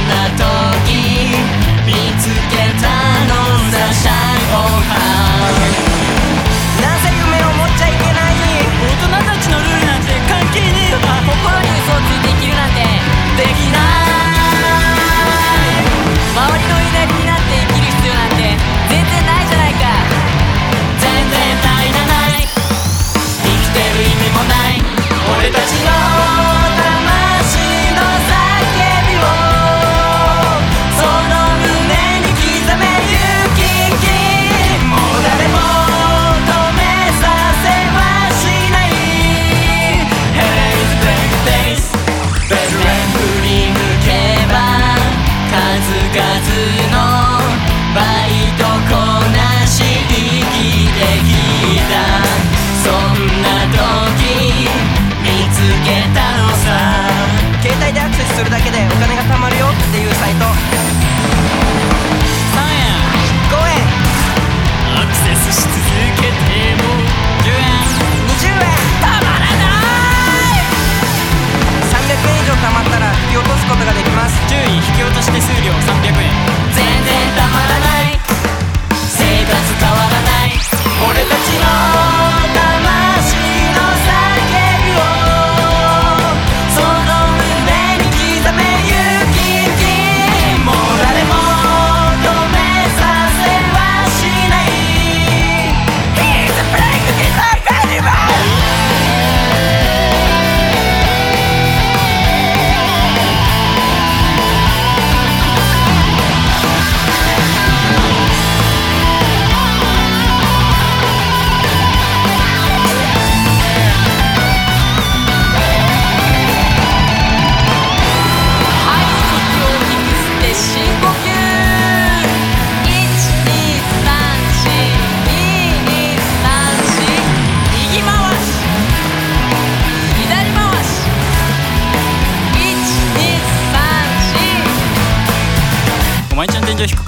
な時見つけたのさシャイボーハー。 なぜ夢を持っちゃいけない？ 大人たちのルールなんて関係ねえよな。 心に嘘をついて生きるなんてできない。 周りの言いなりになって生きる必要なんて全然ないじゃないか。 全然ないなない。生きてる意味もない。俺たちの魂の叫びをその胸に刻めゆきき。もう誰も止めさせはしない。 Hey, break days ベルレン振り抜けば数々のバイトこなし生きてきた。そんな時見つけたのさ。 携帯でアクセスするだけでお金が貯まるよっていうサイト。 3円 5円アクセスし続けても10円 20円たまらない。 300円以上貯まったら引き落とすことができます。 注意、引き落とし手数料300円。全然たまらない。生活変わらない。俺たちの魂の叫びをその胸に刻めゆきき。もう誰も止めさせはしない。 He's a break guitar carnival。お前ちゃん天井低く